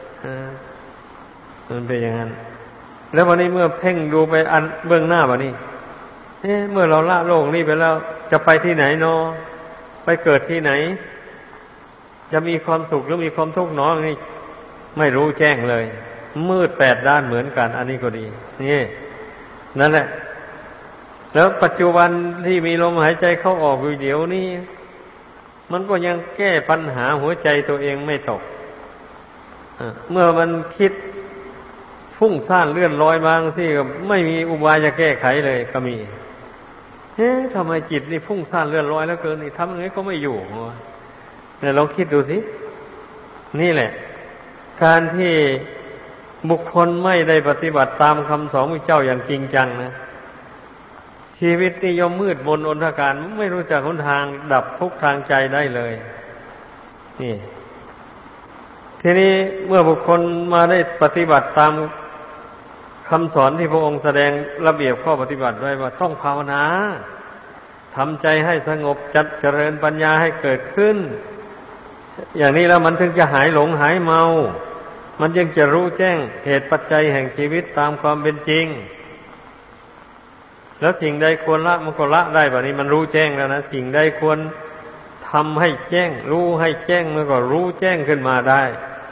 มันเป็นอย่างนั้นแล้ววันนี้เมื่อเพ่งดูไปอันเบื้องหน้าวันนี้เอ๊ะเมื่อเราละโลกนี้ไปแล้วจะไปที่ไหนเนาะไปเกิดที่ไหนจะมีความสุขหรือมีความทุกข์เนาะนี่ไม่รู้แจ้งเลยมืดแปดด้านเหมือนกันอันนี้ก็ดีนี่นั่นแหละแล้วปัจจุบันที่มีลมหายใจเข้าออกอยู่เดี๋ยวนี้มันก็ยังแก้ปัญหาหัวใจตัวเองไม่ตกเมื่อมันคิดฟุ้งซ่านเลื่อนลอยบางที่ก็ไม่มีอุบายจะแก้ไขเลยก็มีเฮ้ทำไมจิตนี่ฟุ้งซ่านเลื่อนลอยแล้วเกินนี่ทำยังไงก็ไม่อยู่เนี่ยลองคิดดูสินี่แหละการที่บุคคลไม่ได้ปฏิบัติตามคำสอนของเจ้าอย่างจริงจังนะชีวิตนี่ย่อมมืดมนอนทการไม่รู้จักหนทางดับทุกข์ทางใจได้เลยนี่ทีนี้เมื่อบุคคลมาได้ปฏิบัติตามคำสอนที่พระองค์แสดงระเบียบข้อปฏิบัติไว้ว่าต้องภาวนาทำใจให้สงบจัดเจริญปัญญาให้เกิดขึ้นอย่างนี้แล้วมันถึงจะหายหลงหายเมามันยังจะรู้แจ้งเหตุปัจจัยแห่งชีวิตตามความเป็นจริงแล้วสิ่งใดควรละมันก็ละได้แบบนี้มันรู้แจ้งแล้วนะสิ่งใดควรทำให้แจ้งรู้ให้แจ้งมันก็รู้แจ้งขึ้นมาได้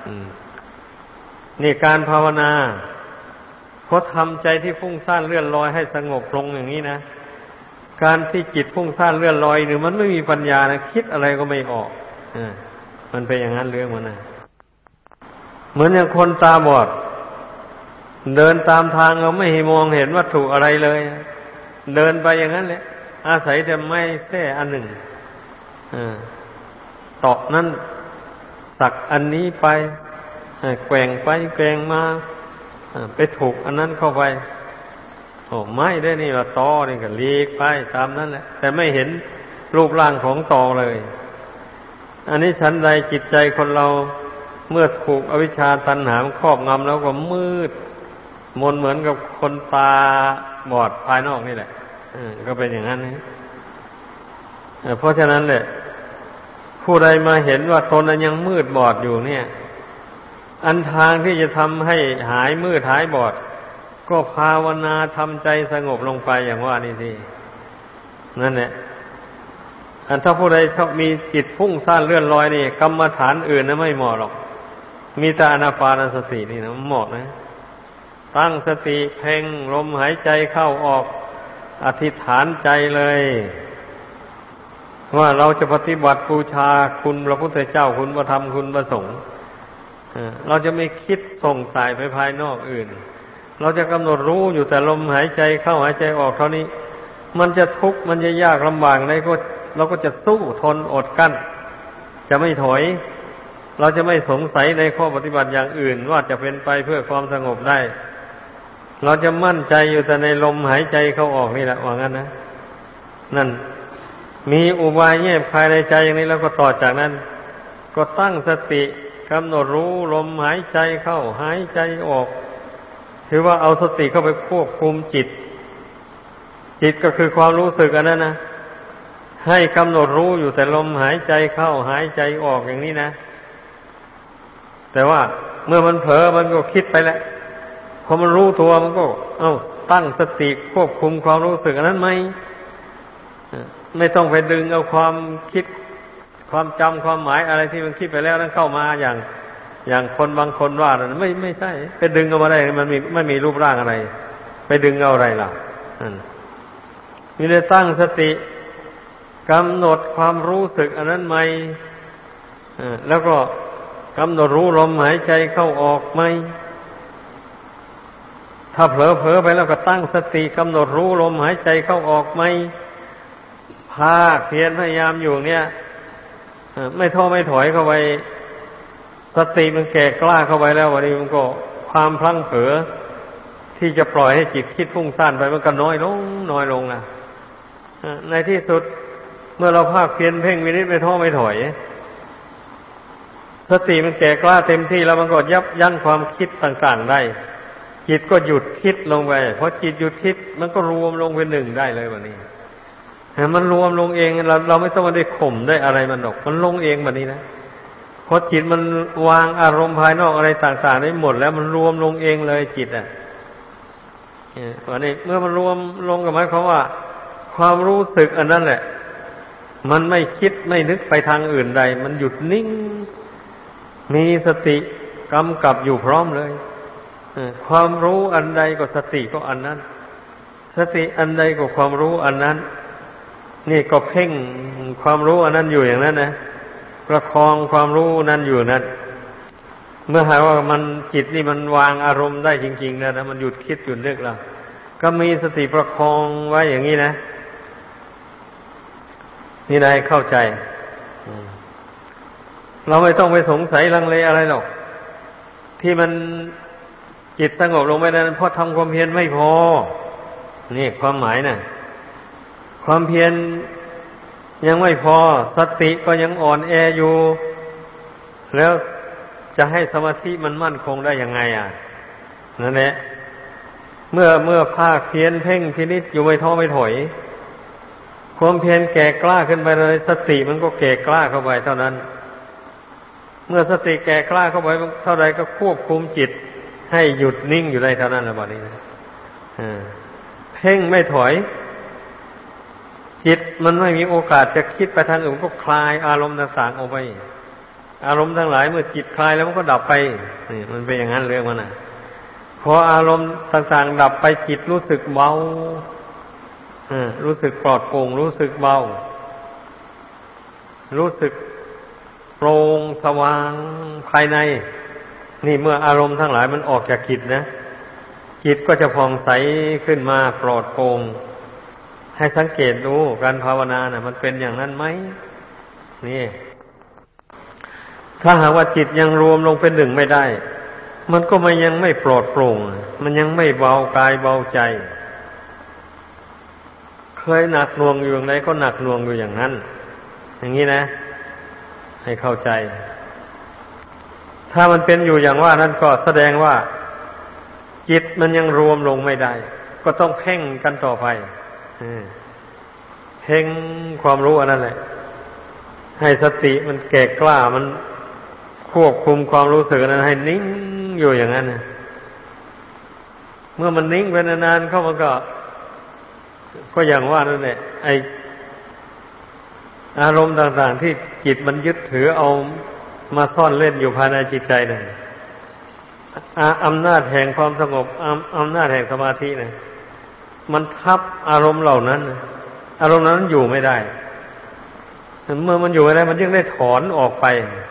นี่การภาวนาเพราะทำใจที่ฟุ้งซ่านเลื่อนลอยให้สงบลงอย่างนี้นะการที่จิตฟุ้งซ่านเลื่อนลอยหรือมันไม่มีปัญญานะคิดอะไรก็ไม่ออกอ่ามันเป็นอย่างนั้นเรื่องมันนะเหมือนอย่างคนตาบอดเดินตามทางเราไม่มองเห็นวัตถุอะไรเลยเดินไปอย่างนั้นแหละอาศัยแต่ไม้แส้อันหนึ่งตอกนั้นสักอันนี้ไปแกว่งไปแกว่งมาไปถูกอันนั้นเข้าไปโอ้ไม้ได้นี่ว่าตอนี่ก็ลีกไปตามนั้นแหละแต่ไม่เห็นรูปร่างของตอเลยอันนี้ชั้นใดจิตใจคนเราเมื่อถูกอวิชชาตัณหาครอบงำแล้วก็มืดมนเหมือนกับคนตาบอดภายนอกนี่แหละก็เป็นอย่างนั้นนะเพราะฉะนั้นแหละผู้ใดมาเห็นว่าตนนั้นยังมืดบอดอยู่เนี่ยอันทางที่จะทำให้หายมืดหายบอดก็ภาวนาทำใจสงบลงไปอย่างว่านี่สินั่นแหละอันถ้าผู้ใดชอบมีจิตพุ่งซ่านเลื่อนลอยนี่กรรมฐานอื่นนะไม่เหมาะหรอกมีแต่อานาปานสตินี่นะเหมาะนะตั้งสติเพ่งลมหายใจเข้าออกอธิษฐานใจเลยว่าเราจะปฏิบัติบูชาคุณพระพุทธเจ้าคุณพระธรรมคุณพระสงฆ์เราจะไม่คิดส่งสายไปภายนอกอื่นเราจะกำหนดรู้อยู่แต่ลมหายใจเข้าหายใจออกเท่านี้มันจะทุกข์มันจะยากลำบากไหนก็เราก็จะสู้ทนอดกั้นจะไม่ถอยเราจะไม่สงสัยในข้อปฏิบัติอย่างอื่นว่าจะเป็นไปเพื่อความสงบได้เราจะมั่นใจอยู่แต่ในลมหายใจเข้าออกนี่แหละว่างั้นนะนั่นมีอุบายแยบภายในใจอย่างนี้แล้วก็ต่อจากนั้นก็ตั้งสติกำหนดรู้ลมหายใจเข้าหายใจออกถือว่าเอาสติเข้าไปควบคุมจิตจิตก็คือความรู้สึกอันนั้นนะให้กำหนดรู้อยู่แต่ลมหายใจเข้าหายใจออกอย่างนี้นะแต่ว่าเมื่อมันเผลอมันก็คิดไปแล้วพอมันรู้ตัวมันก็เอ้าตั้งสติควบคุมความรู้สึกอันนั้นไหมไม่ต้องไปดึงเอาความคิดความจำความหมายอะไรที่มันคิดไปแล้วนั้นเข้ามาอย่างอย่างคนบางคนว่าไม่ไม่ใช่ไปดึงเอามาได้มันมีไม่มีรูปร่างอะไรไปดึงเอาอะไรล่ะมีแต่ตั้งสติกำหนดความรู้สึกอันนั้นไหมแล้วก็กำหนดรู้ลมหายใจเข้าออกไหมถ้าเผลอเผลอไปแล้วก็ตั้งสติกำหนดรู้ลมหายใจเข้าออกไหมภาคเพียรพยายามอยู่เนี่ยไม่ท้อไม่ถอยเข้าไปสติมันแก่กล้าเข้าไปแล้ววันนี้มันก็ความพลั้งเผลอที่จะปล่อยให้จิตคิดฟุ้งซ่านไปมันก็น้อยลงน้อยลงนะในที่สุดเมื่อเราภาคเพียรเพ่งวินิจไม่ท้อไม่ถอยสติมันแก่กล้าเต็มที่แล้วมันก็ยับยั้งความคิดต่างๆได้จิตก็หยุดคิดลงไปพอจิตหยุดคิดมันก็รวมลงเป็นหนึ่งได้เลยวันนี้มันรวมลงเองเราเราไม่ต้องมาได้ข่มได้อะไรมันหรอกมันลงเองแบบนี้นะพอจิตมันวางอารมณ์ภายนอกอะไรต่างๆได้หมดแล้วมันรวมลงเองเลยจิตอ่ะวันนี้เมื่อมันรวมลงก็หมายความว่าความรู้สึกอันนั้นแหละมันไม่คิดไม่นึกไปทางอื่นใดมันหยุดนิ่งมีสติกำกับอยู่พร้อมเลยความรู้อันใดก็สติก็อันนั้นสติอันใดก็ความรู้อันนั้นนี่ก็เพ่งความรู้อันนั้นอยู่อย่างนั้นนะประคองความรู้นั้นอยู่นั้นเมื่อหากว่ามันจิตนี่มันวางอารมณ์ได้จริงๆนะนะมันหยุดคิดหยุดนึกแล้วก็มีสติประคองไว้อย่างนี้นะนี่นายเข้าใจเราไม่ต้องไปสงสัยลังเลอะไรหรอกที่มันจิตสงบลงไปนั้นเพราะทำความเพียรไม่พอนี่ความหมายน่ะความเพียรยังไม่พอสติก็ยังอ่อนแออยู่แล้วจะให้สมาธิมันมั่นคงได้ยังไงอ่ะนั่นแหละเมื่อเมื่อภาคเพียรเพ่งพินิจอยู่ไม่ท้อไม่ถอยความเพียรแก่กล้าขึ้นไปเลยสติมันก็แก่กล้าเข้าไปเท่านั้นเมื่อสติแก่กล้าเข้าไปเท่าใดก็ควบคุมจิตให้หยุดนิ่งอยู่ได้เท่านั้นแหละบัดนี้นะเพ่พ่งไม่ถอยจิตมันไม่มีโอกาสจะคิดไปทางอื่นก็คลายอารมณ์ต่างๆออกไปอารมณ์ทั้งหลายเมื่อจิตคลายแล้วมันก็ดับไปนี่มันเป็นอย่างนั้นเรื่องมันน่ะพออารมณ์ต่างๆดับไปจิตรู้สึกเบาอ่ารู้สึกปลอดโปร่งรู้สึกเบารู้สึกโปร่งสว่างภายในนี่เมื่ออารมณ์ทั้งหลายมันออกจากจิตนะจิตก็จะผ่องใสขึ้นมาปลอดโปร่งให้สังเกตดูการภาวนาน่ะมันเป็นอย่างนั้นไหมนี่ถ้าหากว่าจิตยังรวมลงเป็นหนึ่งไม่ได้มันก็มันยังไม่ปลอดโปร่งมันยังไม่เบากายเบาใจเคยหนักหน่วงอยู่อย่างไรก็หนักหน่วงอยู่อย่างนั้นอย่างนี้นะให้เข้าใจถ้ามันเป็นอยู่อย่างว่านั้นก็แสดงว่าจิตมันยังรวมลงไม่ได้ก็ต้องเพ่งกันต่อไปเพ่งความรู้อันนั้นแหละให้สติมันแก่กล้ามันควบคุมความรู้สึกนั้นให้นิ่งอยู่อย่างนั้นนะเมื่อมันนิ่งไปนานๆเข้ามันก็ก็อย่างว่านั่นแหละไออารมณ์ต่างๆที่จิตมันยึดถือเอามาซ่อนเล่นอยู่ภายในจิตใจนั่นอำนาจแห่งความสงบอำนาจแห่งสมาธินะมันทับอารมณ์เหล่านั้นอารมณ์นั้นอยู่ไม่ได้เมื่อมันอยู่ไม่ได้มันจึงได้ถอนออกไป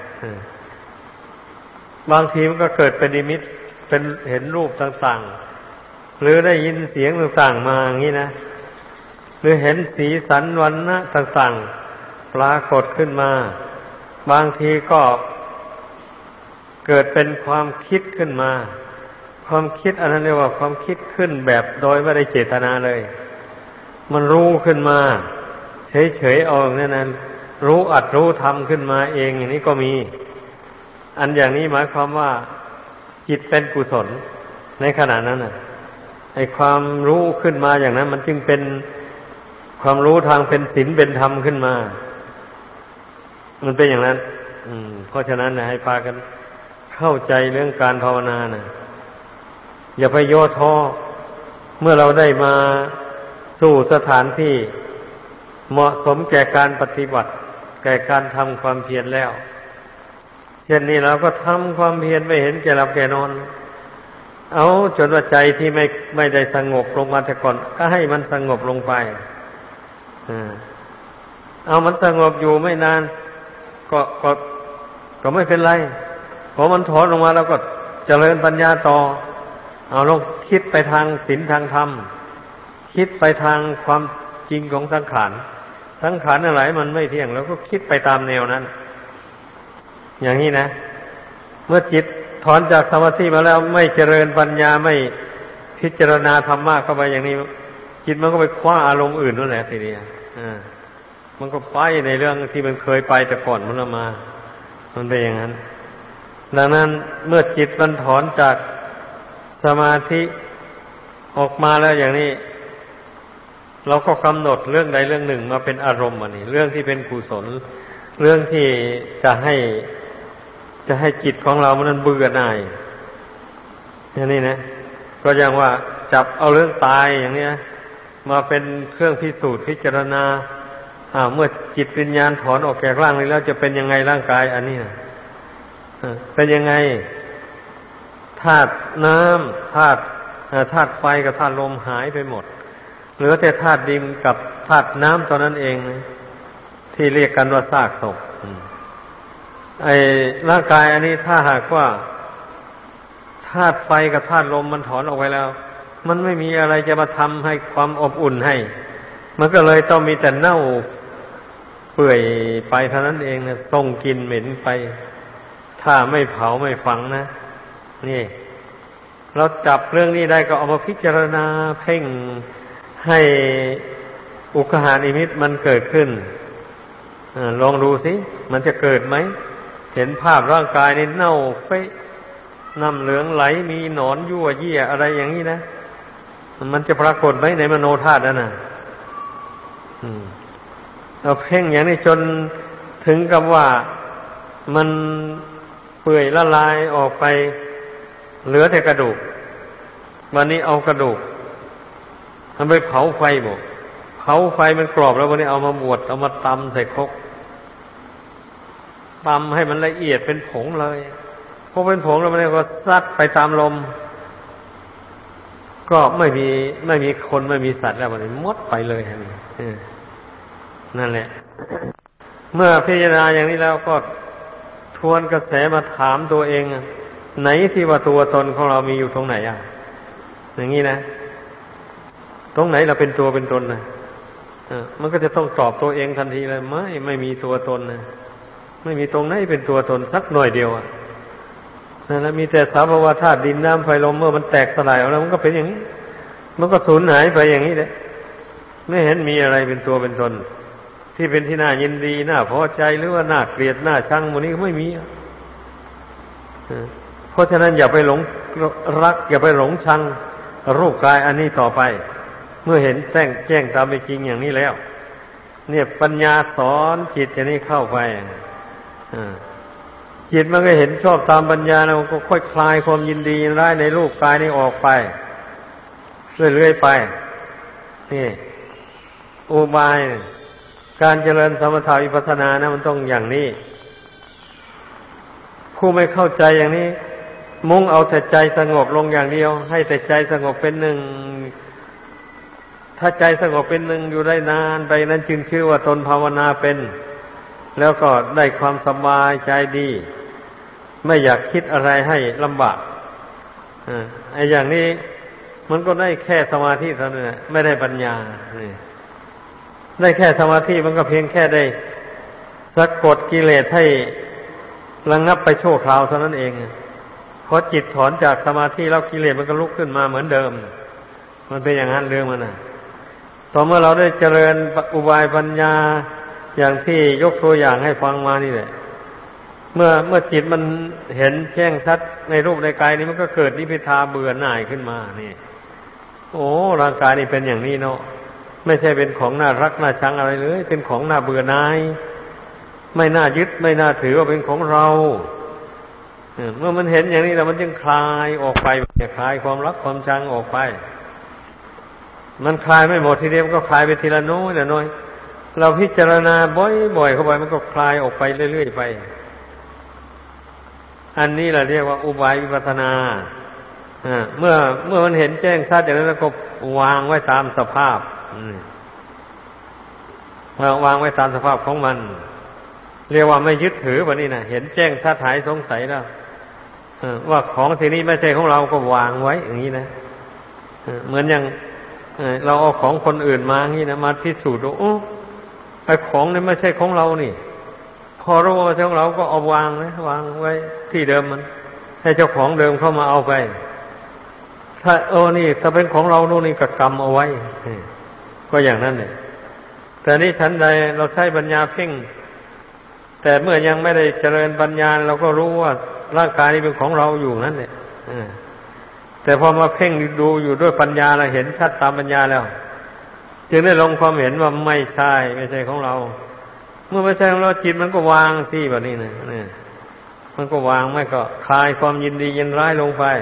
บางทีมันก็เกิดเป็นนิมิตเป็นเห็นรูปต่างๆหรือได้ยินเสียงต่างๆมาอย่างนี้นะหรือเห็นสีสันวรรณะต่างๆปรากฏขึ้นมาบางทีก็เกิดเป็นความคิดขึ้นมาความคิดอันนั้นเรียกว่าความคิดขึ้นแบบโดยไม่ได้เจตนาเลยมันรู้ขึ้นมาเฉยๆเอาอย่างนั้นรู้อัดรู้ทำขึ้นมาเองอย่างนี้ก็มีอันอย่างนี้หมายความว่าจิตเป็นกุศลในขณะนั้นน่ะไอ้ความรู้ขึ้นมาอย่างนั้นมันจึงเป็นความรู้ทางเป็นศีลเป็นธรรมขึ้นมามันเป็นอย่างนั้นอืมเพราะฉะนั้นนะให้พากันเข้าใจเรื่องการภาวนานะอย่าไปย่อท้อเมื่อเราได้มาสู่สถานที่เหมาะสมแก่การปฏิบัติแก่การทำความเพียรแล้วเช่นนี้เราก็ทำความเพียรไม่เห็นแก่หลับแก่นอนเอาจนว่าใจที่ไม่ไม่ได้สงบลงมาแต่ก่อนก็ให้มันสงบลงไปเอามันสงบอยู่ไม่นานก็ก็ก็ไม่เป็นไรพอมันถอนลงมาแล้วก็เจริญปัญญาต่อเอาลองคิดไปทางศีลทางธรรมคิดไปทางความจริงของสังขารสังขารอะไรมันไม่เที่ยงแล้วก็คิดไปตามแนวนั้นอย่างนี้นะเมื่อจิตถอนจากสมาธิมาแล้วไม่เจริญปัญญาไม่พิจารณาธรรมะเข้าไปอย่างนี้จิตมันก็ไปคว้าอารมณ์อื่นนั่นแหละทีเดียวอ่ามันก็ไปในเรื่องที่มันเคยไปแต่ก่อนมันมามันเป็นอย่างนั้นดังนั้นเมื่อจิตมันถอนจากสมาธิออกมาแล้วอย่างนี้เราก็กำหนดเรื่องใดเรื่องหนึ่งมาเป็นอารมณ์อันนี้เรื่องที่เป็นกุศลเรื่องที่จะให้จะให้จิตของเรามันเบื่อหน่ายอย่างนี้นะก็อย่างว่าจับเอาเรื่องตายอย่างนี้มาเป็นเครื่องพิสูจน์พิจารณาอ่าเมื่อจิตวิญญาณถอนออกจากร่างนี้แล้วจะเป็นยังไงร่างกายอันนี้นะเป็นยังไงธาตุน้ำธาตุธาตุไฟกับธาตุลมหายไปหมดเหลือแต่ธาตุดินกับธาตุน้ำตอนนั้นเองนะที่เรียกกันว่าซากศพไอ้ร่างกายอันนี้ถ้าหากว่าธาตุไฟกับธาตุลมมันถอนออกไปแล้วมันไม่มีอะไรจะมาทำให้ความอบอุ่นให้มันก็เลยต้องมีแต่เน่าเปื่อยไปเท่านั้นเองนะส่งกลิ่นเหม็นไปถ้าไม่เผาไม่ฝังนะนี่เราจับเรื่องนี้ได้ก็เอามาพิจารณาเพ่งให้อุคหานิมิตมันเกิดขึ้นอลองดูสิมันจะเกิดไหมเห็นภาพร่างกายนี่เน่าเฟะน้ำเหลืองไหลมีหนอนยั่วเยี่ยอะไรอย่างนี้นะมันจะปรากฏไหมในมโนธาตุนั่นน่ะเราเพ่งอย่างนี้จนถึงกับว่ามันเปื่อยละลายออกไปเหลือแต่กระดูกวันนี้เอากระดูกมันไปเผาไฟบอกเผาไฟมันกรอบแล้ววันนี้เอามาบวชเอามาตำใส่ครกตำให้มันละเอียดเป็นผงเลยพอเป็นผงแล้วมันก็ซัดไปตามลมก็ไม่มีไม่มีคนไม่มีสัตว์แล้วมันหมดไปเลยนั่นแหละเมื่อพิจารณาอย่างนี้แล้วก็ทวนกระแสมาถามตัวเองไหนที่ว่าตัวตนของเรามีอยู่ตรงไหนอ่ะอย่างนี้นะตรงไหนเราเป็นตัวเป็นตนนะมันก็จะต้องตอบตัวเองทันทีเลยไม่ไม่มีตัวตนนะไม่มีตรงไหนเป็นตัวตนสักหน่อยเดียวอ่ะนั่นแหละมีแต่สภาวะธาตุดินน้ำไฟลมเมื่อมันแตกสลายออกแล้วมันก็เป็นอย่างนี้มันก็สูญหายไปอย่างนี้แหละไม่เห็นมีอะไรเป็นตัวเป็นตนที่เป็นที่น่ายินดีน่าพอใจหรือว่าน่าเกลียดน่าชังหมดนี้ก็ไม่มีเพราะฉะนั้นอย่าไปหลงรักอย่าไปหลงชังรูปกายอันนี้ต่อไปเมื่อเห็นแจ้งแจ้งตามเป็นจริงอย่างนี้แล้วเนี่ยปัญญาสอนจิตอย่างนี้เข้าไปจิตมันก็เห็นชอบตามปัญญาแล้วก็ค่อยคลายความยินดียินร้ายในรูปกายนี้ออกไปเรื่อยๆไปนี่อุบายการเจริญสมถะวิปัสสนานะมันต้องอย่างนี้ผู้ไม่เข้าใจอย่างนี้มุ่งเอาแต่ใจสงบลงอย่างเดียวให้แต่ใจสงบเป็นหนึ่งถ้าใจสงบเป็นหนึ่งอยู่ได้นานไปนั้นจึงชื่อว่าตนภาวนาเป็นแล้วก็ได้ความสบายใจดีไม่อยากคิดอะไรให้ลำบากอ่าไอ้อย่างนี้มันก็ได้แค่สมาธิเท่านั้นไม่ได้ปัญญาได้แค่สมาธิมันก็เพียงแค่ได้สะกดกิเลสให้ระงับไปชั่วคราวเท่านั้นเองพอจิตถอนจากสมาธิแล้วกิเลสมันก็ลุกขึ้นมาเหมือนเดิมมันเป็นอย่างนั้นเรื่องมันน่ะต่อเมื่อเราได้เจริญอุบายปัญญาอย่างที่ยกตัวอย่างให้ฟังมานี่แหละเมื่อเมื่อจิตมันเห็นแจ้งชัดในรูปในกายนี้มันก็เกิดนิพพิทาเบื่อหน่ายขึ้นมานี่โอ้ร่างกายนี่เป็นอย่างนี้เนาะไม่ใช่เป็นของน่ารักน่าชังอะไรเลยเป็นของน่าเบื่อหน่ายไม่น่ายึดไม่น่าถือว่าเป็นของเราเมื่อมันเห็นอย่างนี้แล้วมันจึงคลายออกไปคลายความรักความชังออกไปมันคลายไม่หมดทีเดียวมันก็คลายไปทีละน้อยละน้อยเราพิจารณาบ่อยๆเข้าไปมันก็คลายออกไปเรื่อยๆไปอันนี้แหละเรียกว่าอุบายวิปัสสนาเมื่อเมื่อมันเห็นแจ้งชัดอย่างนั้นแล้วก็วางไว้ตามสภาพวางไว้ตามสภาพของมันเรียกว่าไม่ยึดถือแบบนี้นะเห็นแจ้งชัดหายสงสัยแล้วว่าของสิ่งนี้ไม่ใช่ของเราก็วางไว้อย่างนี้นะเหมือนอย่างเราเอาของคนอื่นมาอย่างนี้นะมาพิสูจน์ว่าโอ้ไอ้ของนี้ไม่ใช่ของเรานี่พอรู้ว่าไม่ใช่ของเราก็เอาวางนะวางไว้ที่เดิมมันให้เจ้าของเดิมเข้ามาเอาไปถ้าโอ้นี่ถ้าเป็นของเราโน่นนี่ก็กำเอาไว้ก็อย่างนั้นเนี่ยแต่นี่ฉันใดเราใช้ปัญญาเพ่งแต่เมื่อยังไม่ได้เจริญปัญญาเราก็รู้ว่าร่างกายนี้เป็นของเราอยู่นั่นเนี่ยแต่พอมาเพ่งดูอยู่ด้วยปัญญาเราเห็นชัดตามปัญญาแล้วจึงได้ลงความเห็นว่าไม่ใช่ไม่ใช่ของเราเมื่อไม่ใช่ของเราจิตมันก็วางที่แบบนี้นะเนี่ยมันก็วางไม่ก็คลายความยินดียินร้ายลงไป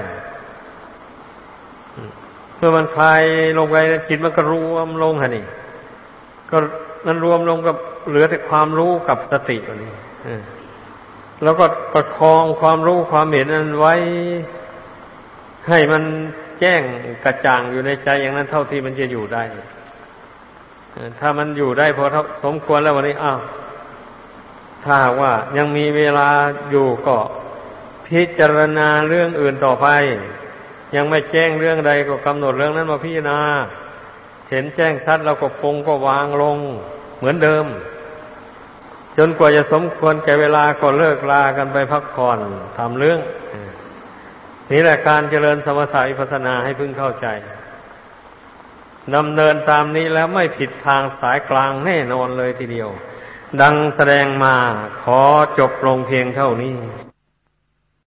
เมื่อมันคลายลงไปจิตมันก็รวมลงฮะนี่ก็มันรวมลงกับเหลือแต่ความรู้กับสติแบบนี้แล้วก็ประคองความรู้ความเห็นนั้นไว้ให้มันแจ้งกระจ่างอยู่ในใจอย่างนั้นเท่าที่มันจะอยู่ได้ถ้ามันอยู่ได้พอสมควรแล้ววันนี้อ้าวถ้าว่ายังมีเวลาอยู่ก็พิจารณาเรื่องอื่นต่อไปยังไม่แจ้งเรื่องใดก็กำหนดเรื่องนั้นมาพิจารณาเห็นแจ้งชัดเราก็ปรงก็วางลงเหมือนเดิมจนกว่าจะสมควรแก่เวลาก็เลิกลากันไปพักผ่อนทำเรื่องนี่แหละการเจริญสมถะวิปัสสนาให้พึงเข้าใจดำเนินตามนี้แล้วไม่ผิดทางสายกลางแน่นอนเลยทีเดียวดังแสดงมาขอจบลงเพียงเท่านี้